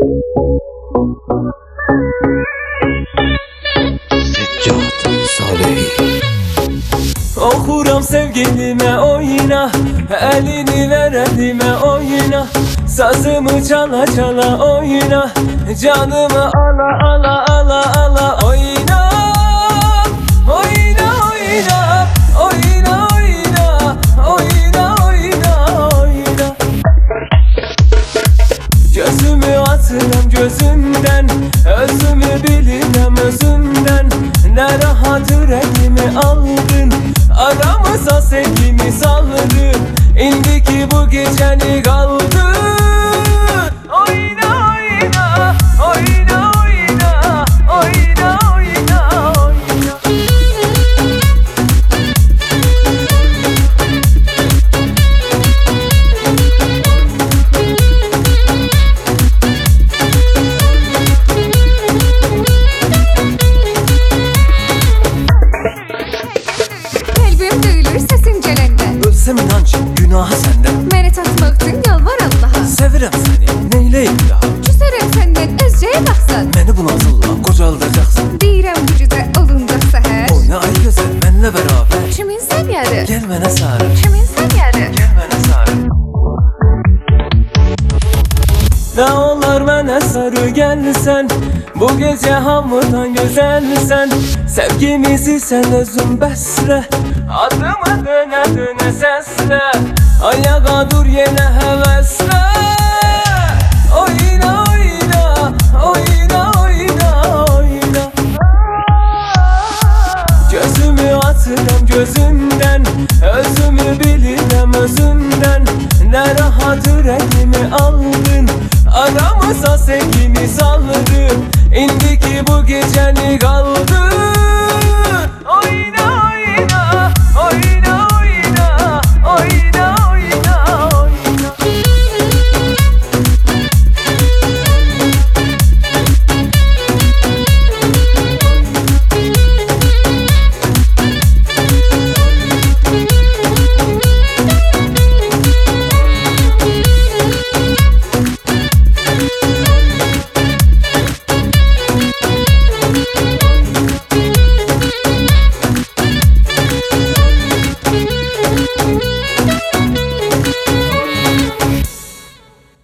Okuram sevgilime oyna, elini ver elime oyna, sazımı çala çala oyna, canımı ala ala ala ala oyna. Oyna oyna oyna oyna oyna oyna oyna. Gözümü atıram gözümden, özümü bilirem özümden. Ne rahat yüreğimi aldın, aramıza sevgimi saldın. İndiki bu geceni kaldı. Oyna oyna oyna oyna oyna oyna oyna. Kalbim duyulur sesin gelende. Ölsem inanç günah sende. Məni tatmaqdın yalvar Allaha. Sevirem seni neyleyim daha. Küsərəm səndən özcəyə baxsan. Beni bu nazılla kocaldacaksın. Deyirəm bu gecə olunca səhər. Oyna ay güzel benle beraber. Kimin səviyyədir? Gel bana sarı. Kimin səviyyədir? Gel bana sarı. Ne olur bana sarı gelsen, bu gece hamıdan güzelsen. Sevgimizi sen özün besle, adımı döne döne sesle. Ayağa dur yine hevesle. Oyna oyna oyna oyna oyna. Gözümü atıram gözümden, özümü bilirem özümden. Ne rahat yüreğimi aldın, aramıza sevgimi saldın. İndiki bu geceni kaldı.